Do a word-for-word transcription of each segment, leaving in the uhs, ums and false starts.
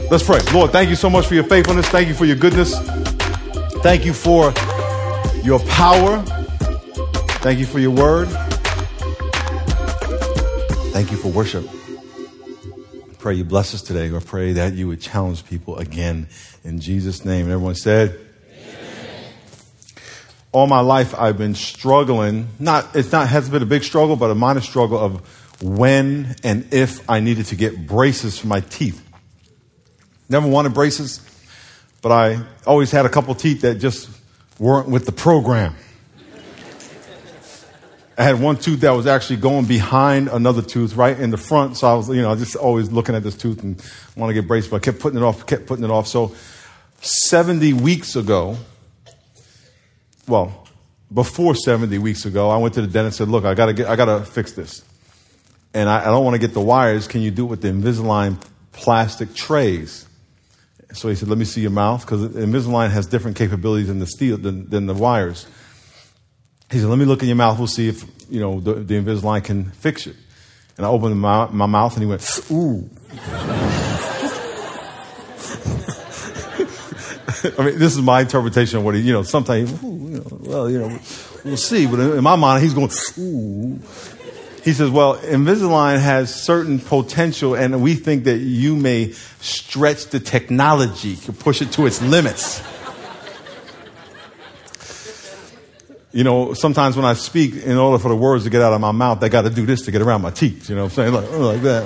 Let's pray. Lord, thank you so much for your faithfulness. Thank you for your goodness. Thank you for your power. Thank you for your word. Thank you for worship. I pray you bless us today. I pray that you would challenge people again in Jesus' name. And everyone said, amen. All my life I've been struggling. Not, it's not, hasn't been a big struggle, but a minor struggle of when and if I needed to get braces for my teeth. Never wanted braces, but I always had a couple teeth that just weren't with the program. I had one tooth that was actually going behind another tooth right in the front. So I was, you know, just always looking at this tooth and want to get braces, but I kept putting it off, kept putting it off. So seventy weeks ago, well, before seventy weeks ago, I went to the dentist and said, look, I gotta get, I gotta fix this. And I, I don't want to get the wires. Can you do it with the Invisalign plastic trays? So he said, let me see your mouth, because Invisalign has different capabilities than the steel, than, than the wires. He said, let me look in your mouth. We'll see if, you know, the, the Invisalign can fix it. And I opened my, my mouth and he went, ooh. I mean, this is my interpretation of what he, you know, sometimes, ooh, you know, well, you know, we'll see. But in my mind, he's going, ooh. He says, well, Invisalign has certain potential, and we think that you may stretch the technology to push it to its limits. You know, sometimes when I speak, in order for the words to get out of my mouth, they got to do this to get around my teeth. You know what I'm saying? Like, like that.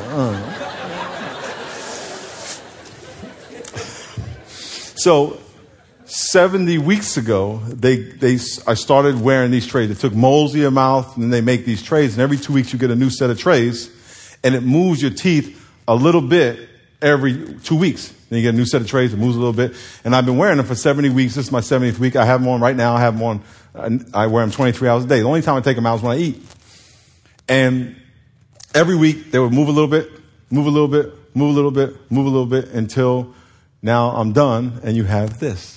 Uh. So seventy weeks ago, they, they, I started wearing these trays. They took molds of your mouth, and then they make these trays. And every two weeks, you get a new set of trays. And it moves your teeth a little bit every two weeks. Then you get a new set of trays. It moves a little bit. And I've been wearing them for seventy weeks. This is my seventieth week. I have them on right now. I have them on. I wear them twenty-three hours a day. The only time I take them out is when I eat. And every week, they would move a little bit, move a little bit, move a little bit, move a little bit, until now I'm done, and you have this.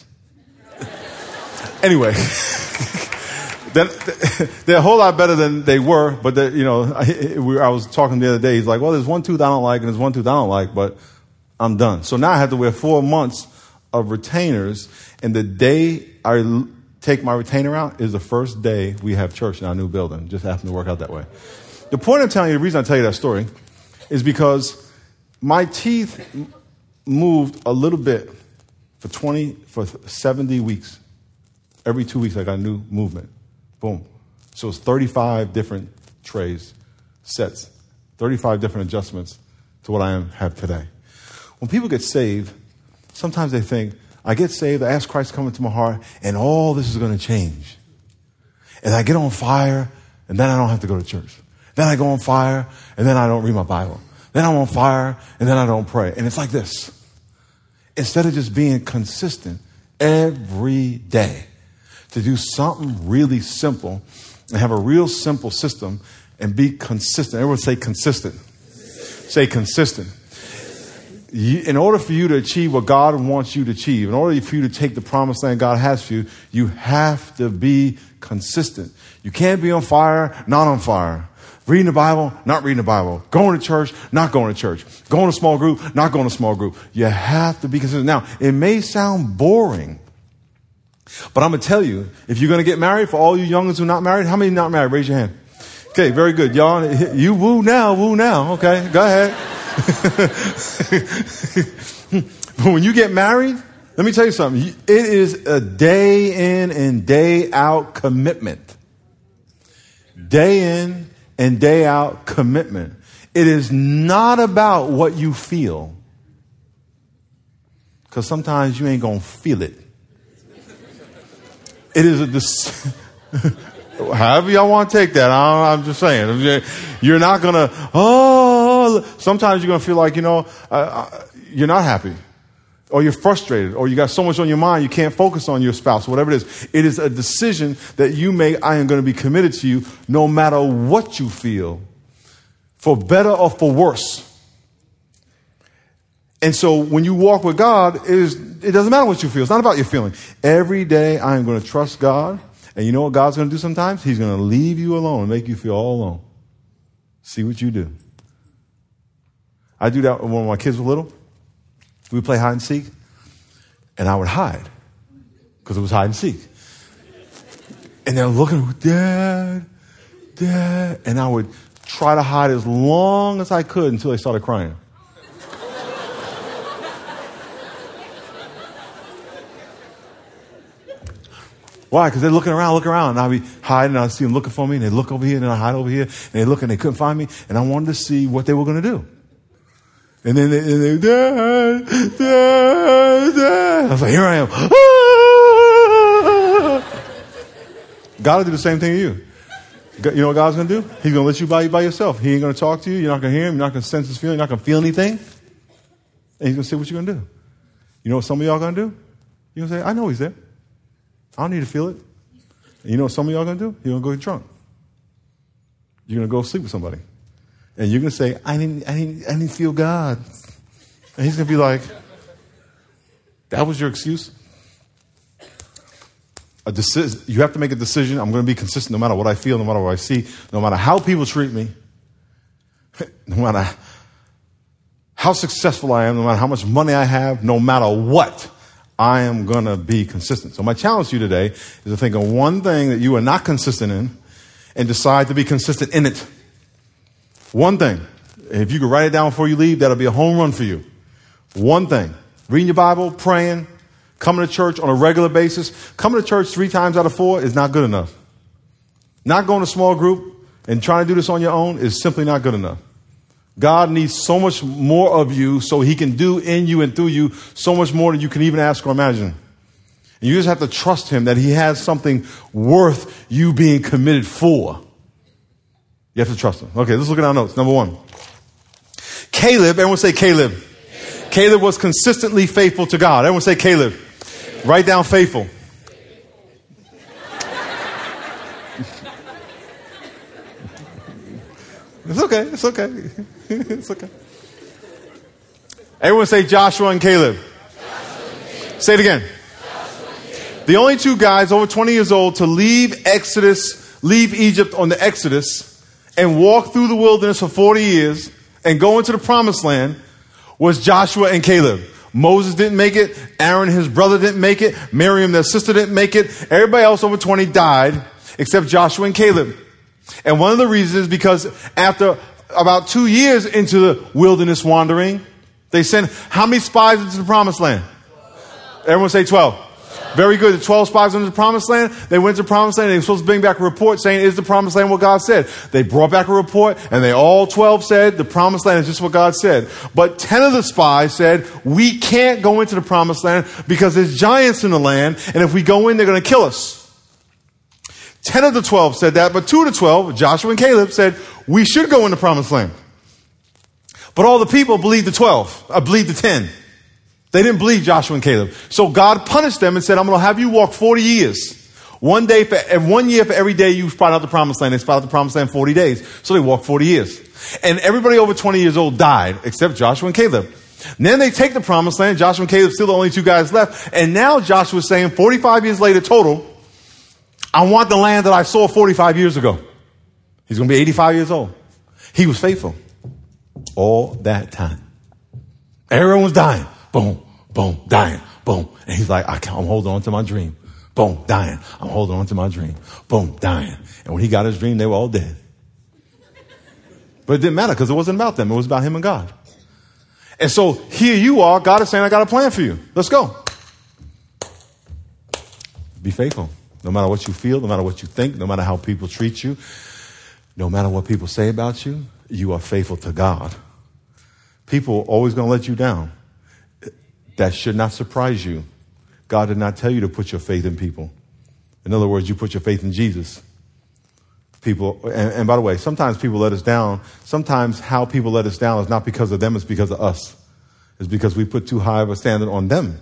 Anyway, they're, they're a whole lot better than they were, but you know, I, I was talking the other day. He's like, well, there's one tooth I don't like, and there's one tooth I don't like, but I'm done. So now I have to wear four months of retainers, and the day I take my retainer out is the first day we have church in our new building. Just happened to work out that way. The point I'm telling you, the reason I tell you that story, is because my teeth moved a little bit for twenty, for seventy weeks. Every two weeks, I got a new movement. Boom. So it's thirty-five different trays, sets, thirty-five different adjustments to what I am, have today. When people get saved, sometimes they think, I get saved, I ask Christ to come into my heart, and all this is going to change. And I get on fire, and then I don't have to go to church. Then I go on fire, and then I don't read my Bible. Then I'm on fire, and then I don't pray. And it's like this. Instead of just being consistent every day, to do something really simple and have a real simple system and be consistent. Everyone say consistent. Say consistent. In order for you to achieve what God wants you to achieve, in order for you to take the promised land God has for you, you have to be consistent. You can't be on fire, not on fire. Reading the Bible, not reading the Bible. Going to church, not going to church. Going to small group, not going to small group. You have to be consistent. Now, it may sound boring, but I'm going to tell you, if you're going to get married, for all you youngins who are not married, how many not married? Raise your hand. Okay, very good. Y'all, you woo now, woo now. Okay, go ahead. But when you get married, let me tell you something. It is a day in and day out commitment. Day in and day out commitment. It is not about what you feel. Because sometimes you ain't going to feel it. It is a decision. However y'all want to take that. I'm just saying. You're not going to, oh, sometimes you're going to feel like, you know, uh, you're not happy. Or you're frustrated. Or you got so much on your mind you can't focus on your spouse. Whatever it is. It is a decision that you make. I am going to be committed to you no matter what you feel. For better or for worse. And so when you walk with God, it, is, it doesn't matter what you feel. It's not about your feeling. Every day I am going to trust God. And you know what God's going to do sometimes? He's going to leave you alone and make you feel all alone. See what you do. I do that when my kids were little. We would play hide and seek, and I would hide because it was hide and seek. And they're looking, Dad, Dad. And I would try to hide as long as I could until they started crying. Why? Because they're looking around, looking around. And I'd be hiding, and I'd see them looking for me, and they'd look over here, and then I'd hide over here. And they look, and they couldn't find me. And I wanted to see what they were going to do. And then they, and they Dad, Dad, Dad. I was like, here I am. God will do the same thing to you. You know what God's going to do? He's going to let you by, by yourself. He ain't going to talk to you. You're not going to hear him. You're not going to sense his feeling. You're not going to feel anything. And he's going to say what you're going to do. You know what some of y'all going to do? You're going to say, I know he's there. I don't need to feel it. And you know what some of y'all going to do? You're going to go get drunk. You're going to go sleep with somebody. And you're going to say, I didn't, I didn't, I didn't feel God. And he's going to be like, that was your excuse? A deci- you have to make a decision. I'm going to be consistent no matter what I feel, no matter what I see, no matter how people treat me, no matter how successful I am, no matter how much money I have, no matter what, I am going to be consistent. So my challenge to you today is to think of one thing that you are not consistent in and decide to be consistent in it. One thing. If you could write it down before you leave, that'll be a home run for you. One thing. Reading your Bible, praying, coming to church on a regular basis. Coming to church three times out of four is not good enough. Not going to small group and trying to do this on your own is simply not good enough. God needs so much more of you so he can do in you and through you so much more than you can even ask or imagine. And you just have to trust him that he has something worth you being committed for. You have to trust him. Okay, let's look at our notes. Number one. Caleb, everyone say Caleb. Caleb, Caleb was consistently faithful to God. Everyone say Caleb. Caleb. Write down faithful. It's okay. It's okay. It's okay. Everyone say Joshua and Caleb. Joshua and Caleb. Say it again. The only two guys over twenty years old to leave Exodus, leave Egypt on the Exodus and walk through the wilderness for forty years and go into the promised land was Joshua and Caleb. Moses didn't make it. Aaron, his brother, didn't make it. Miriam, their sister, didn't make it. Everybody else over twenty died except Joshua and Caleb. And one of the reasons is because after about two years into the wilderness wandering, they sent how many spies into the promised land? Everyone say twelve. Very good. The twelve spies into the promised land. They went to the promised land and they were supposed to bring back a report saying, is the promised land what God said? They brought back a report and they all twelve said, the promised land is just what God said. But ten of the spies said, we can't go into the promised land because there's giants in the land. And if we go in, they're going to kill us. Ten of the twelve said that, but two of the twelve, Joshua and Caleb, said, we should go in the promised land. But all the people believed the twelve, uh, believed the ten. They didn't believe Joshua and Caleb. So God punished them and said, I'm going to have you walk forty years. One day for, one year for every day you spot out the promised land. They spot out the promised land forty days. So they walked forty years. And everybody over twenty years old died except Joshua and Caleb. And then they take the promised land. Joshua and Caleb still the only two guys left. And now Joshua's saying forty-five years later total, I want the land that I saw forty-five years ago. He's going to be eighty-five years old. He was faithful all that time. Everyone was dying. Boom, boom, dying, boom. And he's like, I can't, I'm holding on to my dream. Boom, dying. I'm holding on to my dream. Boom, dying. And when he got his dream, they were all dead. But it didn't matter because it wasn't about them. It was about him and God. And so here you are. God is saying, I got a plan for you. Let's go. Be faithful. No matter what you feel, no matter what you think, no matter how people treat you, no matter what people say about you, you are faithful to God. People are always going to let you down. That should not surprise you. God did not tell you to put your faith in people. In other words, you put your faith in Jesus. People, and, and by the way, sometimes people let us down. Sometimes how people let us down is not because of them, it's because of us. It's because we put too high of a standard on them.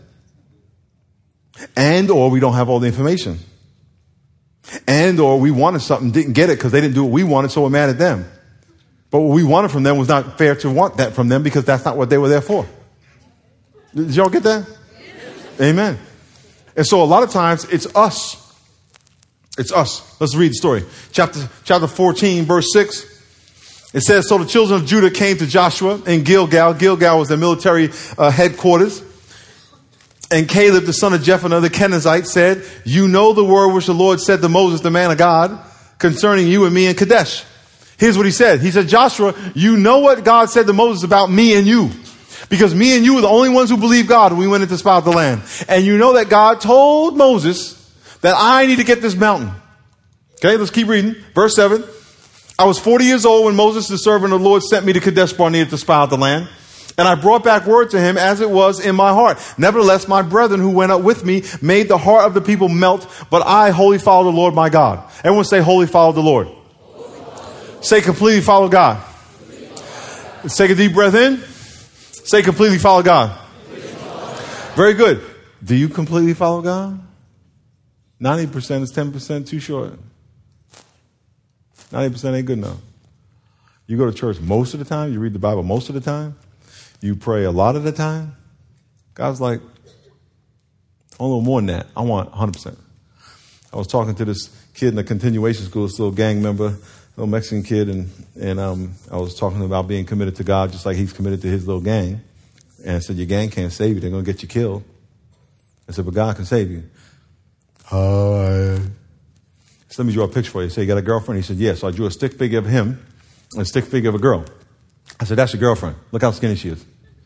And or we don't have all the information. And or we wanted something, didn't get it because they didn't do what we wanted, so we're mad at them. But what we wanted from them was not fair to want that from them because that's not what they were there for. Did y'all get that? Yes. Amen. And so a lot of times it's us. It's us. Let's read the story. Chapter, chapter fourteen, verse six. It says, so the children of Judah came to Joshua in Gilgal. Gilgal was their military uh, headquarters. And Caleb, the son of Jephunneh, the Kenizzite, said, you know the word which the Lord said to Moses, the man of God, concerning you and me in Kadesh. Here's what he said. He said, Joshua, you know what God said to Moses about me and you. Because me and you were the only ones who believed God when we went in to spy out the land. And you know that God told Moses that I need to get this mountain. Okay, let's keep reading. Verse seven. I was forty years old when Moses, the servant of the Lord, sent me to Kadesh Barnea to spy out the land. And I brought back word to him as it was in my heart. Nevertheless, my brethren who went up with me made the heart of the people melt. But I wholly followed the Lord my God. Everyone say wholly followed the Lord. Say completely follow God. Let's take a deep breath in. Say completely follow God. Very good. Do you completely follow God? ninety percent is ten percent too short. ninety percent ain't good enough. You go to church most of the time. You read the Bible most of the time. You pray a lot of the time. God's like, a little more than that. I want one hundred percent. I was talking to this kid in the continuation school, this little gang member, little Mexican kid, and, and um, I was talking about being committed to God just like he's committed to his little gang. And I said, your gang can't save you. They're going to get you killed. I said, but God can save you. Uh, so let me draw a picture for you. So you got a girlfriend? He said, yes. So I drew a stick figure of him and a stick figure of a girl. I said, that's your girlfriend. Look how skinny she is.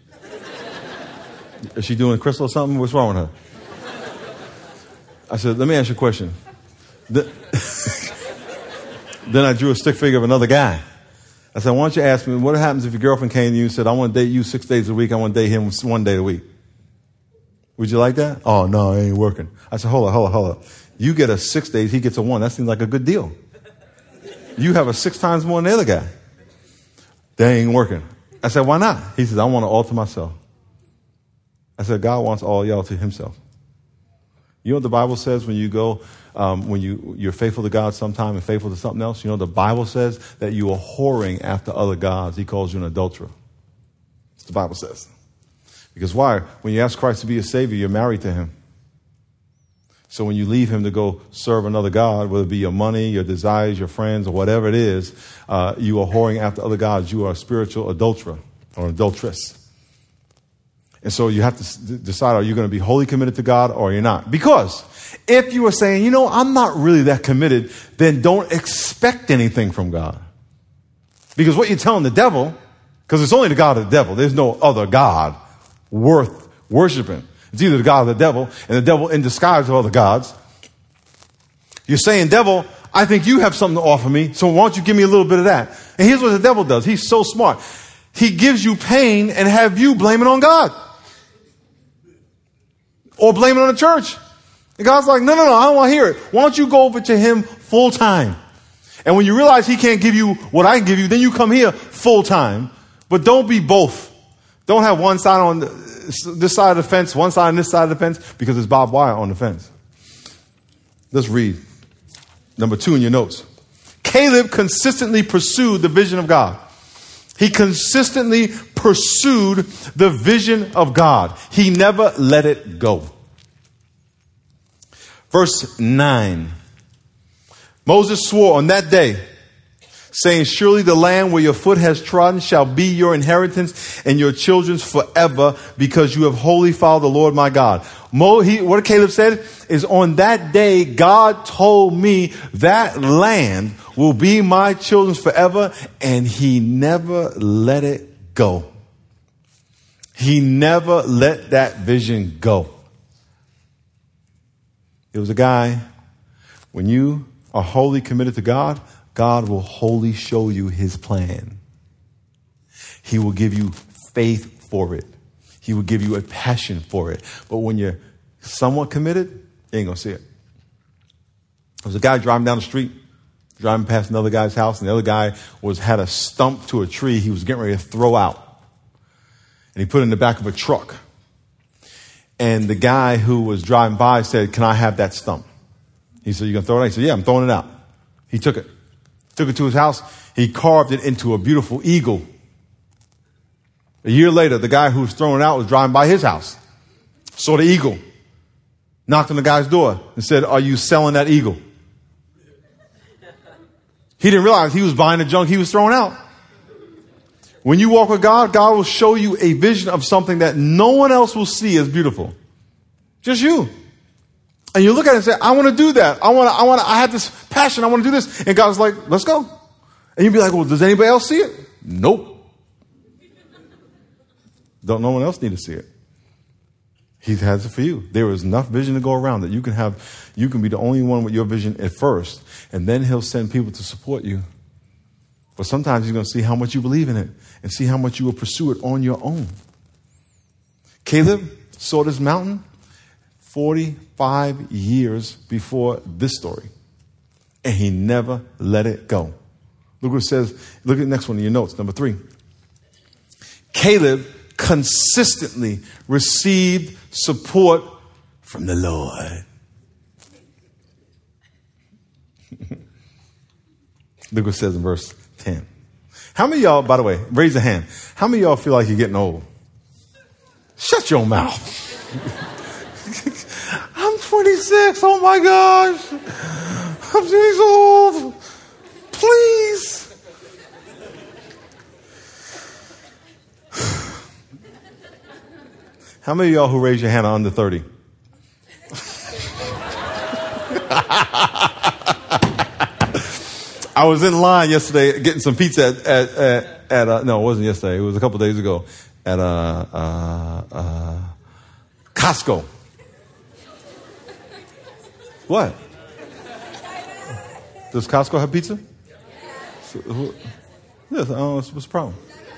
Is she doing crystal or something? What's wrong with her? I said, let me ask you a question. Then I drew a stick figure of another guy. I said, why don't you ask me, what happens if your girlfriend came to you and said, I want to date you six days a week. I want to date him one day a week. Would you like that? Oh, no, it ain't working. I said, hold on, hold on, hold on. You get a six days, he gets a one. That seems like a good deal. You have a six times more than the other guy. That ain't working. I said, why not? He says, I want to alter myself. I said, God wants all y'all to himself. You know what the Bible says when you go, um, when you, you're faithful to God sometime and faithful to something else? You know the Bible says that you are whoring after other gods. He calls you an adulterer. That's what the Bible says. Because why? When you ask Christ to be your Savior, you're married to him. So when you leave him to go serve another God, whether it be your money, your desires, your friends, or whatever it is, uh, you are whoring after other gods. You are a spiritual adulterer or adulteress. And so you have to decide, are you going to be wholly committed to God or you're not? Because if you are saying, you know, I'm not really that committed, then don't expect anything from God. Because what you're telling the devil, because it's only the God of the devil, there's no other God worth worshiping. It's either the God of the devil and the devil in disguise of other gods. You're saying, devil, I think you have something to offer me, so why don't you give me a little bit of that? And here's what the devil does. He's so smart. He gives you pain and have you blame it on God. Or blame it on the church. And God's like, no, no, no, I don't want to hear it. Why don't you go over to him full time? And when you realize he can't give you what I can give you, then you come here full time. But don't be both. Don't have one side on this side of the fence, one side on this side of the fence, because there's barbed wire on the fence. Let's read. Number two in your notes. Caleb consistently pursued the vision of God. He consistently pursued the vision of God. He never let it go. Verse nine. Moses swore on that day, saying, surely the land where your foot has trodden shall be your inheritance and your children's forever, because you have wholly followed the Lord my God. Mo, he, what Caleb said is, on that day, God told me that land will be my children's forever, and he never let it go. He never let that vision go. It was a guy, when you are wholly committed to God, God will wholly show you his plan. He will give you faith for it. He will give you a passion for it. But when you're somewhat committed, you ain't going to see it. There was a guy driving down the street, driving past another guy's house, and the other guy was had a stump to a tree he was getting ready to throw out. And he put it in the back of a truck. And the guy who was driving by said, can I have that stump? He said, you going to throw it out? He said, yeah, I'm throwing it out. He took it. Took it to his house. He carved it into a beautiful eagle. A year later, the guy who was throwing it out was driving by his house. Saw the eagle. Knocked on the guy's door and said, are you selling that eagle? He didn't realize he was buying the junk he was throwing out. When you walk with God, God will show you a vision of something that no one else will see as beautiful. Just you. And you look at it and say, I want to do that. I want to, I want to, I have this passion. I want to do this. And God's like, let's go. And you'd be like, well, does anybody else see it? Nope. Don't no one else need to see it. He has it for you. There is enough vision to go around that you can have, you can be the only one with your vision at first. And then he'll send people to support you. But sometimes he's going to see how much you believe in it and see how much you will pursue it on your own. Caleb saw this mountain forty-five years before this story. And he never let it go. Look what it says. Look at the next one in your notes. Number three. Caleb consistently received support from the Lord. Look what it says in verse ten. How many of y'all, by the way, raise a hand. How many of y'all feel like you're getting old? Shut your mouth. I'm twenty-six. Oh my gosh. I'm getting old. Please. How many of y'all who raise your hand are under thirty? I was in line yesterday getting some pizza at, at, at, at uh, no, it wasn't yesterday. It was a couple days ago at uh, uh, uh, Costco. What? Does Costco have pizza? So, who, yes, I don't know what's the problem.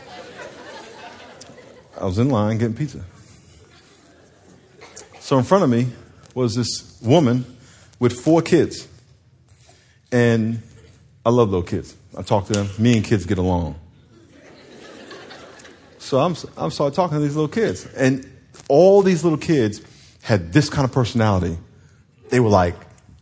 I was in line getting pizza. So in front of me was this woman with four kids. And I love little kids. I talk to them. Me and kids get along. So I'm, I'm started talking to these little kids. And all these little kids had this kind of personality. They were like,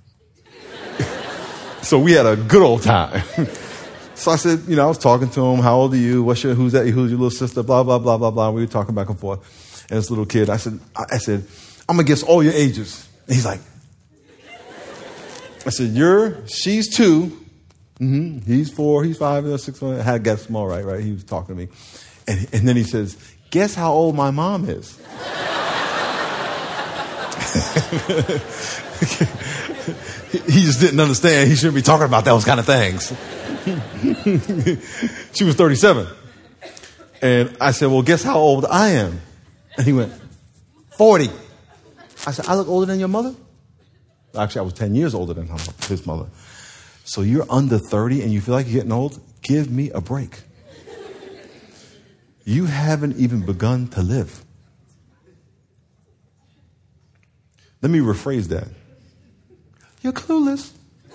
so we had a good old time. So I said, you know, I was talking to them. How old are you? What's your, who's that? Who's your little sister? Blah, blah, blah, blah, blah. We were talking back and forth. And this little kid, I said, I said, I'm going to guess all your ages. And he's like, I said, you're, she's two. Mm-hmm. He's four, he's five, six, I had to guess them all right, right? He was talking to me. And, and then he says, guess how old my mom is? He just didn't understand. He shouldn't be talking about those kind of things. She was thirty-seven. And I said, well, guess how old I am? And he went, forty. I said, I look older than your mother? Actually, I was ten years older than his mother. So you're under thirty and you feel like you're getting old? Give me a break. You haven't even begun to live. Let me rephrase that. You're clueless.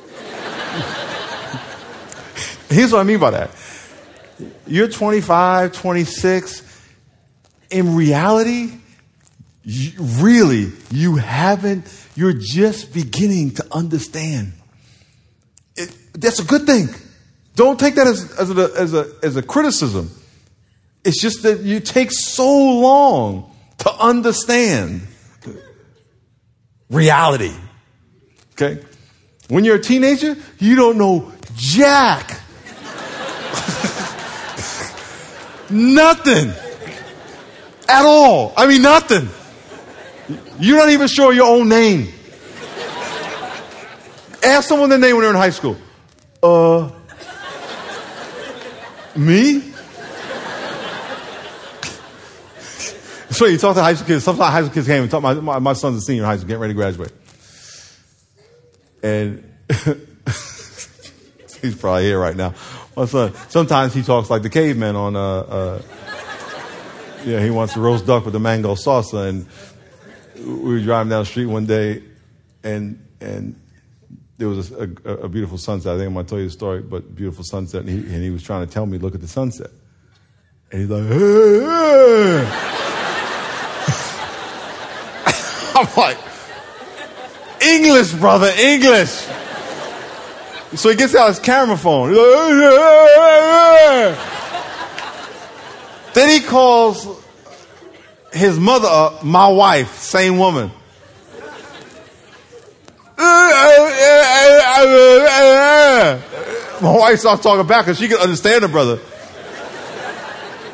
Here's what I mean by that. You're twenty-five, twenty-six. In reality, you, really, you haven't, you're just beginning to understand. It, that's a good thing. Don't take that as, as, a, as, a, as a criticism. It's just that you take so long to understand reality. Okay? When you're a teenager, you don't know jack. Nothing. At all. I mean, nothing. You're not even sure your own name. Ask someone their name when they're in high school. Uh, me? So you talk to high school kids. Sometimes high school kids came and talk. My, my, my son's a senior in high school, getting ready to graduate. And he's probably here right now. My son, sometimes he talks like the caveman on, uh, uh, yeah, he wants a roast duck with the mango salsa. And we were driving down the street one day, and and there was a, a, a beautiful sunset. I think I'm going to tell you the story, but beautiful sunset. And he, and he was trying to tell me, look at the sunset. And he's like, hey, hey. I'm like, English, brother, English. So he gets out his camera phone. He's like, hey, hey, hey. Then he calls his mother up, my wife, same woman. My wife starts talking back because she can understand her brother.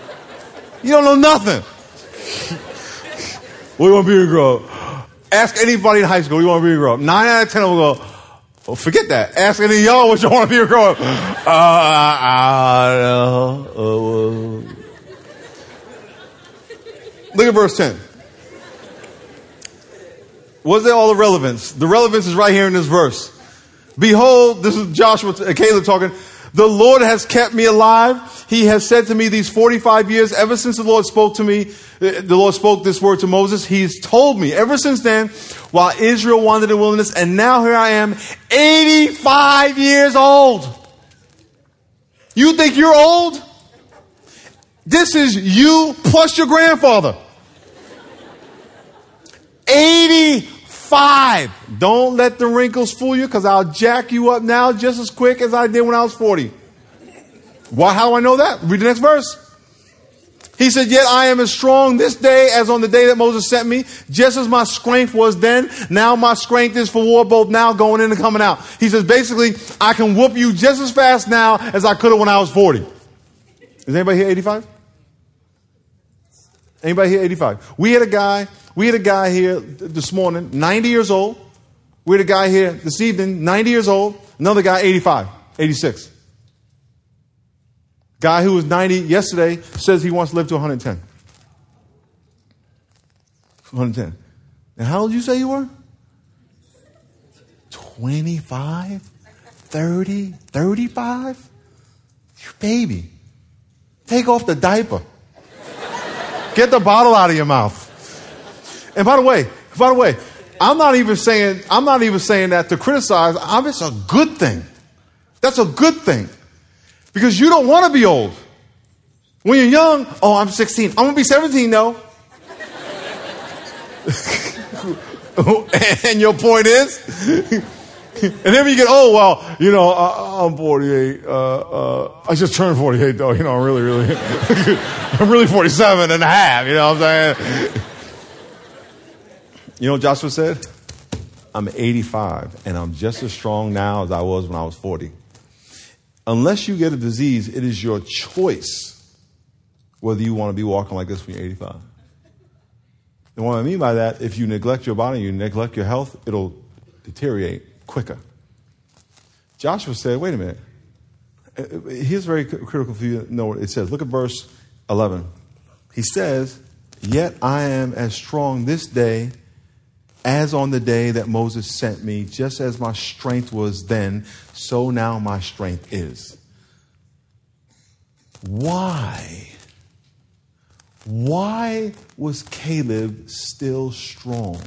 You don't know nothing. What do you want to be when you grow up? Ask anybody in high school, what do you want to be when you grow up? Nine out of ten will go, oh, forget that. Ask any of y'all what you want to be when you grow up. Uh, I don't know. Uh, Look at verse ten. What's there all the relevance? The relevance is right here in this verse. Behold, this is Joshua and Caleb talking. The Lord has kept me alive. He has said to me these forty-five years, ever since the Lord spoke to me, the Lord spoke this word to Moses. He's told me ever since then, while Israel wandered in the wilderness, and now here I am, eighty-five years old. You think you're old? This is you plus your grandfather. eighty-five. Don't let the wrinkles fool you, because I'll jack you up now just as quick as I did when I was forty. Why? How do I know that? Read the next verse. He said, yet I am as strong this day as on the day that Moses sent me, just as my strength was then. Now my strength is for war, both now going in and coming out. He says, basically, I can whoop you just as fast now as I could have when I was forty. Is anybody here eighty-five? Anybody here eighty-five? We had a guy, we had a guy here this morning, ninety years old. We had a guy here this evening, ninety years old. Another guy, eighty-five, eighty-six. Guy who was ninety yesterday says he wants to live to one hundred ten. one hundred ten. Now, how old did you say you were? twenty-five? thirty? thirty-five? You baby. Take off the diaper. Get the bottle out of your mouth. And by the way, by the way, I'm not even saying, I'm not even saying that to criticize. I'm, it's a good thing. That's a good thing. Because you don't want to be old. When you're young, oh, I'm sixteen. I'm going to be seventeen, though. And your point is? And then when you get old, well, you know, uh, I'm forty-eight. Uh, uh, I just turned forty-eight, though. You know, I'm really, really, I'm really forty-seven and a half. You know what I'm saying? You know what Joshua said? I'm eighty-five, and I'm just as strong now as I was when I was forty. Unless you get a disease, it is your choice whether you want to be walking like this when you're eighty-five. And what I mean by that, if you neglect your body, you neglect your health, it'll deteriorate quicker. Joshua said, wait a minute. Here's very critical for you to know what it says. Look at verse eleven. He says, yet I am as strong this day as on the day that Moses sent me, just as my strength was then, so now my strength is. Why? Why was Caleb still strong?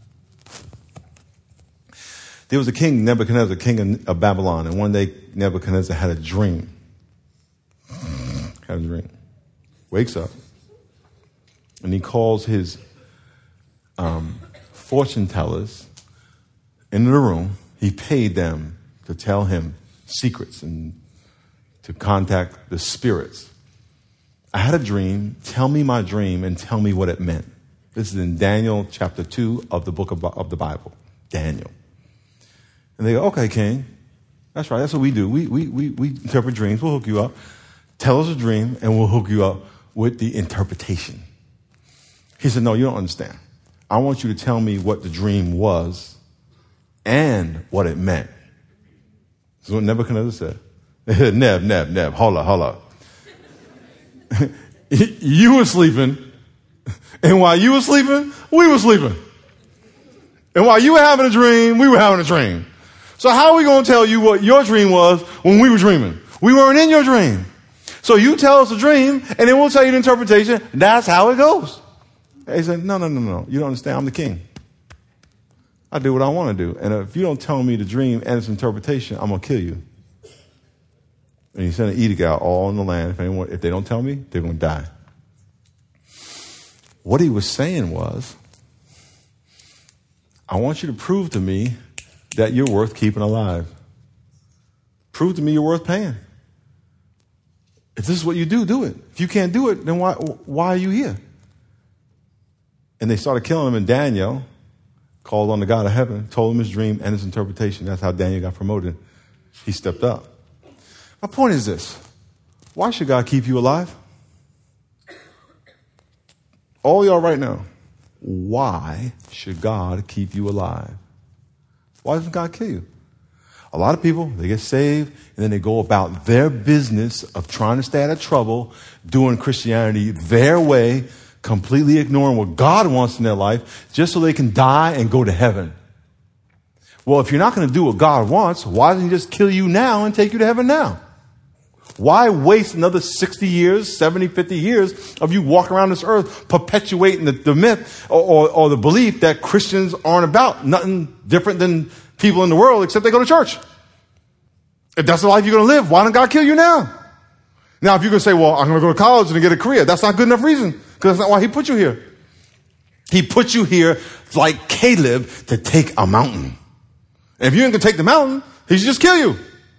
There was a king, Nebuchadnezzar, king of Babylon, and one day Nebuchadnezzar had a dream. Had a dream. Wakes up, and he calls his um, fortune tellers into the room. He paid them to tell him secrets and to contact the spirits. I had a dream. Tell me my dream and tell me what it meant. This is in Daniel chapter two of the book of, of the Bible. Daniel. And they go, okay, king. That's right. That's what we do. We, we, we, we interpret dreams. We'll hook you up. Tell us a dream and we'll hook you up with the interpretation. He said, no, you don't understand. I want you to tell me what the dream was and what it meant. This is what Nebuchadnezzar said. Neb, Neb, Neb, hold up, hold up. You were sleeping, and while you were sleeping, we were sleeping. And while you were having a dream, we were having a dream. So how are we going to tell you what your dream was when we were dreaming? We weren't in your dream. So you tell us a dream, and then we'll tell you the interpretation. That's how it goes. He said, no, no, no, no. You don't understand. I'm the king. I do what I want to do. And if you don't tell me the dream and its interpretation, I'm going to kill you. And he sent an edict out all in the land. If anyone, if they don't tell me, they're going to die. What he was saying was, I want you to prove to me that you're worth keeping alive. Prove to me you're worth paying. If this is what you do, do it. If you can't do it, then why, why are you here? And they started killing him, and Daniel called on the God of heaven, told him his dream and his interpretation. That's how Daniel got promoted. He stepped up. My point is this. Why should God keep you alive? all y'all right now, why should God keep you alive? Why doesn't God kill you? A lot of people, they get saved, and then they go about their business of trying to stay out of trouble, doing Christianity their way, completely ignoring what God wants in their life, just so they can die and go to heaven. Well, if you're not going to do what God wants, why doesn't he just kill you now and take you to heaven now? Why waste another sixty years, seventy, fifty years of you walking around this earth perpetuating the, the myth or, or, or the belief that Christians aren't about nothing different than people in the world except they go to church? If that's the life you're going to live, why don't God kill you now? Now, if you're going to say, well, I'm going to go to college and get a career, that's not good enough reason, because that's not why he put you here. He put you here like Caleb to take a mountain. And if you ain't going to take the mountain, he should just kill you.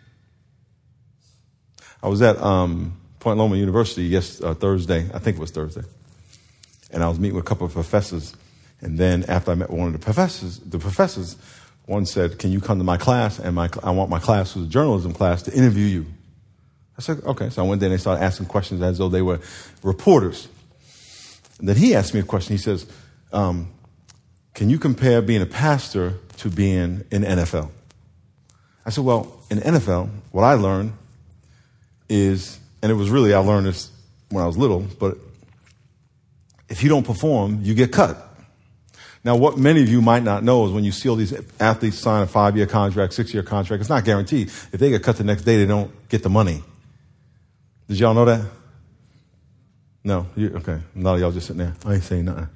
I was at um, Point Loma University yes uh, Thursday, I think it was Thursday, and I was meeting with a couple of professors. And then after I met one of the professors, the professors, one said, "Can you come to my class? And my I want my class, was a journalism class, to interview you." I said, "Okay." So I went there and they started asking questions as though they were reporters. And then he asked me a question. He says, um, "Can you compare being a pastor to being in the N F L?" I said, "Well, in the N F L, what I learned is, and it was really, I learned this when I was little, but if you don't perform, you get cut." Now, what many of you might not know is when you see all these athletes sign a five-year contract, six-year contract, it's not guaranteed. If they get cut the next day, they don't get the money. Did y'all know that? No? You, okay. None of y'all just sitting there. I ain't saying nothing.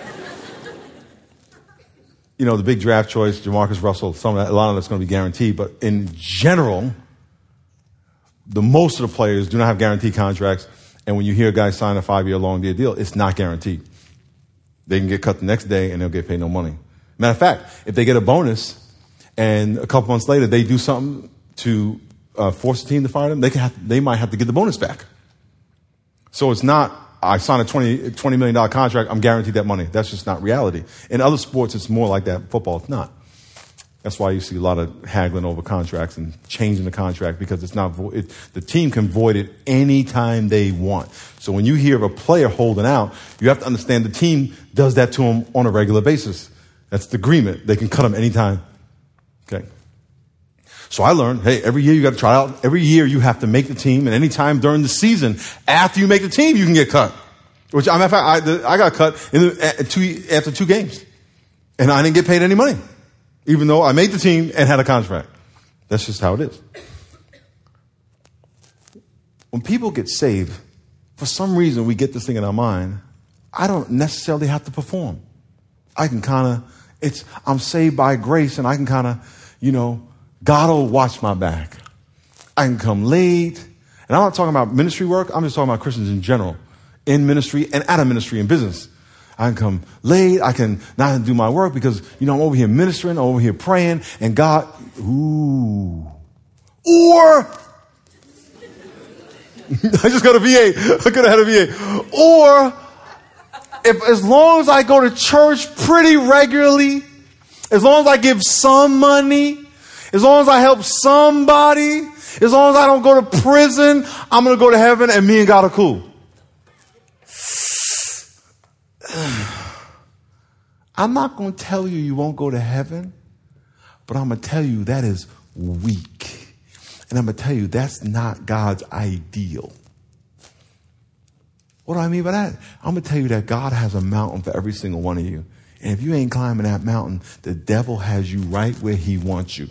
You know, the big draft choice, Jamarcus Russell, some of that, a lot of that's going to be guaranteed, but in general, the most of the players do not have guaranteed contracts, and when you hear a guy sign a five-year long deal, it's not guaranteed. They can get cut the next day, and they'll get paid no money. Matter of fact, if they get a bonus, and a couple months later they do something to uh, force the team to fire them, they can have, they might have to get the bonus back. So it's not, I signed a twenty, twenty million dollars contract, I'm guaranteed that money. That's just not reality. In other sports, it's more like that. Football, it's not. That's why you see a lot of haggling over contracts and changing the contract, because it's not, vo- it, the team can void it anytime they want. So when you hear of a player holding out, you have to understand the team does that to him on a regular basis. That's the agreement. They can cut him anytime. Okay. So I learned, hey, every year you got to try out. Every year you have to make the team, and any time during the season after you make the team, you can get cut. Which, I, I, I got cut in the, two, after two games, and I didn't get paid any money, even though I made the team and had a contract. That's just how it is. When people get saved, for some reason we get this thing in our mind, I don't necessarily have to perform. I can kind of, it's, I'm saved by grace, and I can kind of, you know, God will watch my back. I can come late. And I'm not talking about ministry work. I'm just talking about Christians in general, in ministry and out of ministry and business. I can come late. I can not do my work because, you know, I'm over here ministering, I'm over here praying, and God, ooh. Or, I just got a V A. I could have had a V A. Or, if as long as I go to church pretty regularly, as long as I give some money, as long as I help somebody, as long as I don't go to prison, I'm going to go to heaven, and me and God are cool. I'm not going to tell you you won't go to heaven, but I'm going to tell you that is weak. And I'm going to tell you that's not God's ideal. What do I mean by that? I'm going to tell you that God has a mountain for every single one of you. And if you ain't climbing that mountain, the devil has you right where he wants you.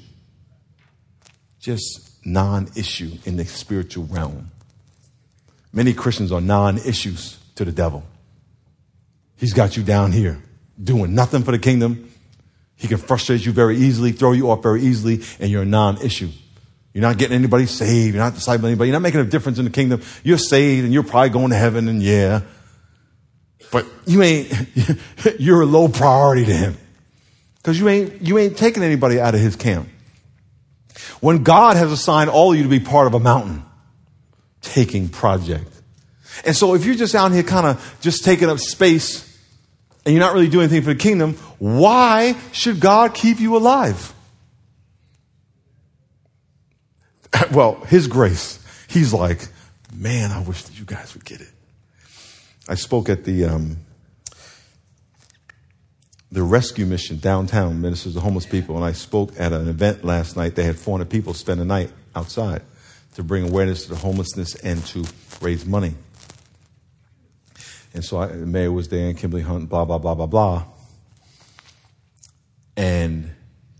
Just non-issue in the spiritual realm. Many Christians are non-issues to the devil. He's got you down here doing nothing for the kingdom. He can frustrate you very easily, throw you off very easily, and you're a non-issue. You're not getting anybody saved. You're not discipling anybody. You're not making a difference in the kingdom. You're saved, and you're probably going to heaven, and yeah. But you ain't, you're a low priority to him. Because you ain't, you ain't taking anybody out of his camp. When God has assigned all of you to be part of a mountain taking project. And so if you're just out here kind of just taking up space and you're not really doing anything for the kingdom, why should God keep you alive? Well, his grace. He's like, man, I wish that you guys would get it. I spoke at the um, the rescue mission downtown ministers to homeless people. And I spoke at an event last night. They had four hundred people spend the night outside to bring awareness to the homelessness and to raise money. And so I, the mayor was there and Kimberly Hunt, blah, blah, blah, blah, blah. And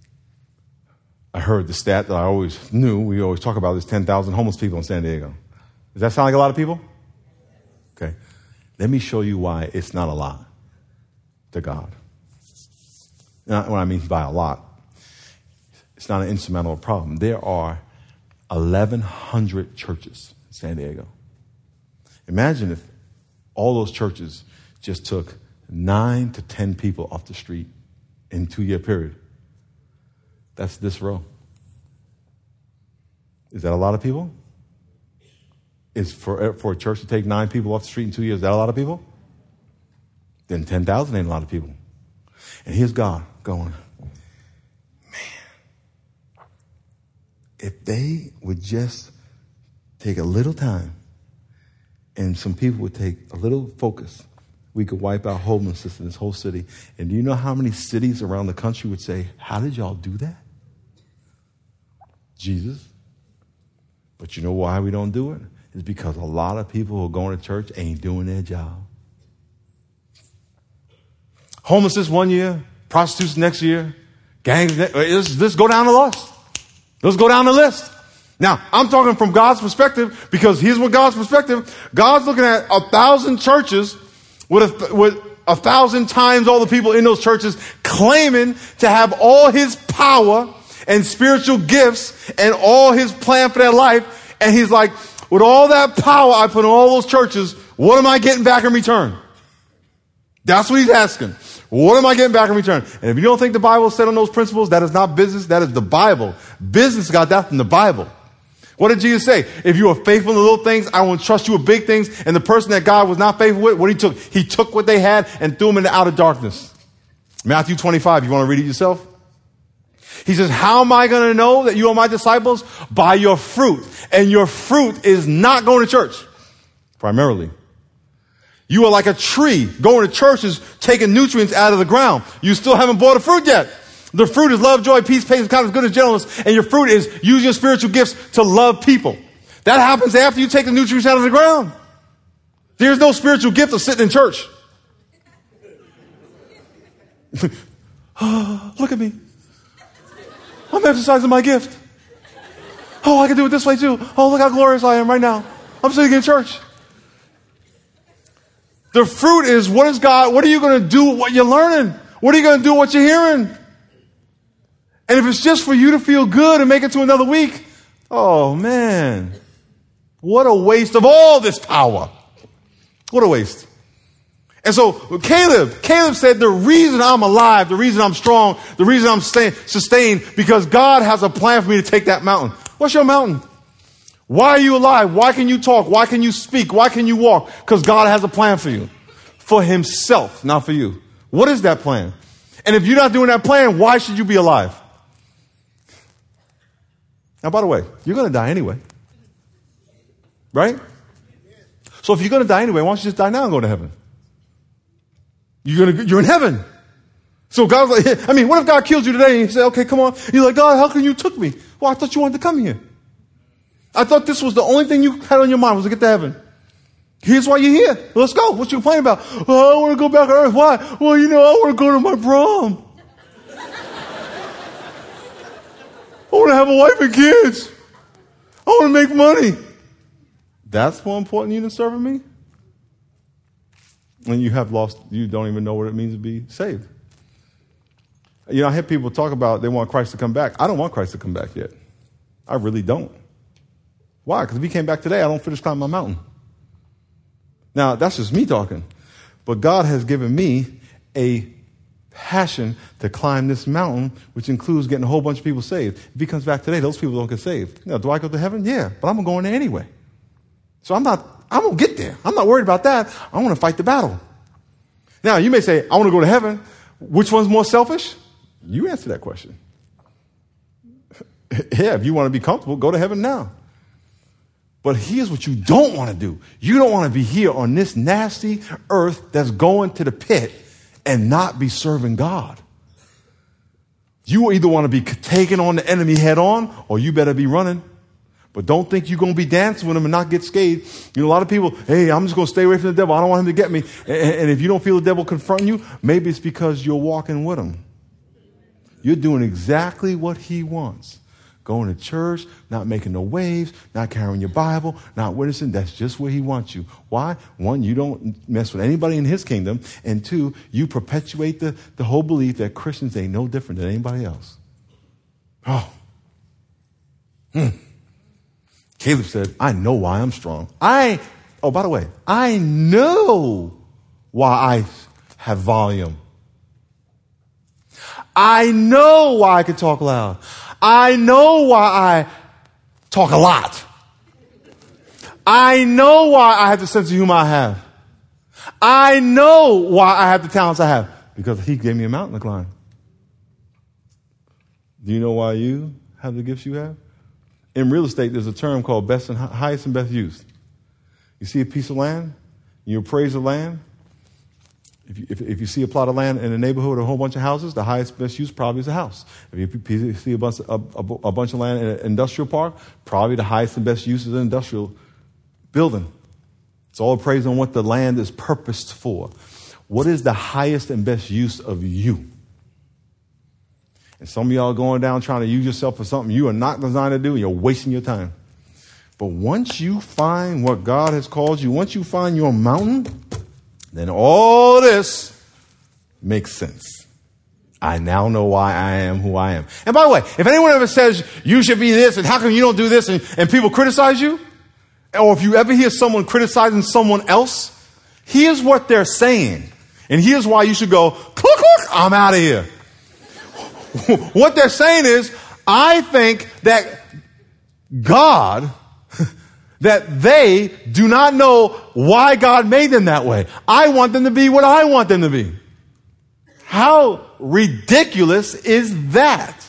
I heard the stat that I always knew. We always talk about this ten thousand homeless people in San Diego. Does that sound like a lot of people? Okay. Let me show you why it's not a lot to God. Not what I mean by a lot. It's not an insurmountable problem. There are eleven hundred churches in San Diego. Imagine if all those churches just took nine to ten people off the street in a two-year period. That's this row. Is that a lot of people? Is for, for a church to take nine people off the street in two years, is that a lot of people? Then ten thousand ain't a lot of people. And here's God going, man, if they would just take a little time and some people would take a little focus, we could wipe out homelessness in this whole city. And do you know how many cities around the country would say, how did y'all do that? Jesus. But you know why we don't do it? It's because a lot of people who are going to church ain't doing their job. Homelessness one year, prostitution next year, gangs, let's, let's go down the list. Let's go down the list. Now, I'm talking from God's perspective because here's what God's perspective. God's looking at a thousand churches with a, with a thousand times all the people in those churches claiming to have all his power and spiritual gifts and all his plan for their life. And he's like, with all that power I put in all those churches, what am I getting back in return? That's what he's asking. What am I getting back in return? And if you don't think the Bible is set on those principles, that is not business. That is the Bible. Business got that from the Bible. What did Jesus say? If you are faithful in the little things, I will trust you with big things. And the person that God was not faithful with, what he took? He took what they had and threw them into outer darkness. Matthew twenty-five. You want to read it yourself? He says, how am I going to know that you are my disciples? By your fruit. And your fruit is not going to church, primarily. You are like a tree going to churches, taking nutrients out of the ground. You still haven't bought a fruit yet. The fruit is love, joy, peace, patience, kindness, goodness, gentleness. And your fruit is using your spiritual gifts to love people. That happens after you take the nutrients out of the ground. There's no spiritual gift of sitting in church. Oh, look at me. I'm exercising my gift. Oh, I can do it this way too. Oh, look how glorious I am right now. I'm sitting in church. The fruit is, what is God, what are you going to do with what you're learning? What are you going to do with what you're hearing? And if it's just for you to feel good and make it to another week, oh man, what a waste of all this power. What a waste. And so Caleb, Caleb said, the reason I'm alive, the reason I'm strong, the reason I'm stay, sustained, because God has a plan for me to take that mountain. What's your mountain? Why are you alive? Why can you talk? Why can you speak? Why can you walk? Because God has a plan for you. For himself, not for you. What is that plan? And if you're not doing that plan, why should you be alive? Now, by the way, you're going to die anyway. Right? So if you're going to die anyway, why don't you just die now and go to heaven? You're going to, you're in heaven. So God's like, I mean, what if God killed you today and you say, okay, come on. You're like, God, how come you took me? Well, I thought you wanted to come here. I thought this was the only thing you had on your mind was to get to heaven. Here's why you're here. Let's go. What you complaining about? Oh, I want to go back to earth. Why? Well, you know, I want to go to my prom. I want to have a wife and kids. I want to make money. That's more important to you than serving me? And you have lost, you don't even know what it means to be saved. You know, I hear people talk about they want Christ to come back. I don't want Christ to come back yet. I really don't. Why? Because if he came back today, I don't finish climbing my mountain. Now, that's just me talking. But God has given me a passion to climb this mountain, which includes getting a whole bunch of people saved. If he comes back today, those people don't get saved. Now, do I go to heaven? Yeah, but I'm going there anyway. So I'm not, I'm going to get there. I'm not worried about that. I want to fight the battle. Now, you may say, I want to go to heaven. Which one's more selfish? You answer that question. Yeah, if you want to be comfortable, go to heaven now. But here's what you don't want to do. You don't want to be here on this nasty earth that's going to the pit and not be serving God. You either want to be taking on the enemy head on, or you better be running. But don't think you're going to be dancing with him and not get scathed. You know, a lot of people, hey, I'm just going to stay away from the devil. I don't want him to get me. And, and if you don't feel the devil confronting you, maybe it's because you're walking with him. You're doing exactly what he wants. Going to church, not making no waves, not carrying your Bible, not witnessing. That's just where he wants you. Why? One, you don't mess with anybody in his kingdom. And two, you perpetuate the, the whole belief that Christians ain't no different than anybody else. Oh. Hmm. Caleb said, I know why I'm strong. I, oh, by the way, I know why I have volume. I know why I can talk loud. I know why I talk a lot. I know why I have the sense of humor I have. I know why I have the talents I have. Because he gave me a mountain to climb. Do you know why you have the gifts you have? In real estate, there's a term called best and highest and best use. You see a piece of land, you appraise the land. If you, if, if you see a plot of land in a neighborhood with a whole bunch of houses, the highest best use probably is a house. If you see a bunch, a, a, a bunch of land in an industrial park, probably the highest and best use is an industrial building. It's all appraised on what the land is purposed for. What is the highest and best use of you? And some of y'all are going down trying to use yourself for something you are not designed to do, and you're wasting your time. But once you find what God has called you, once you find your mountain, then all this makes sense. I now know why I am who I am. And by the way, if anyone ever says you should be this and how come you don't do this, and, and people criticize you, or if you ever hear someone criticizing someone else, here's what they're saying. And here's why you should go, click, click, I'm out of here. What they're saying is, I think that God, that they do not know why God made them that way. I want them to be what I want them to be. How ridiculous is that?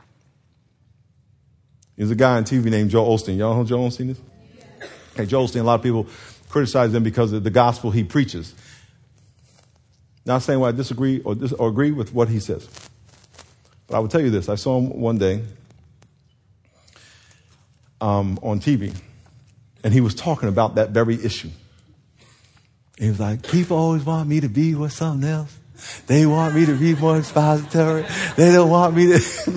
There's a guy on T V named Joel Osteen. Y'all know Joel Osteen is? Okay, Joel Osteen, a lot of people criticize him because of the gospel he preaches. Not saying why I disagree or, dis- or agree with what he says. But I will tell you this. I saw him one day um, on T V, and he was talking about that very issue. He was like, people always want me to be with something else. They want me to be more expository. They don't want me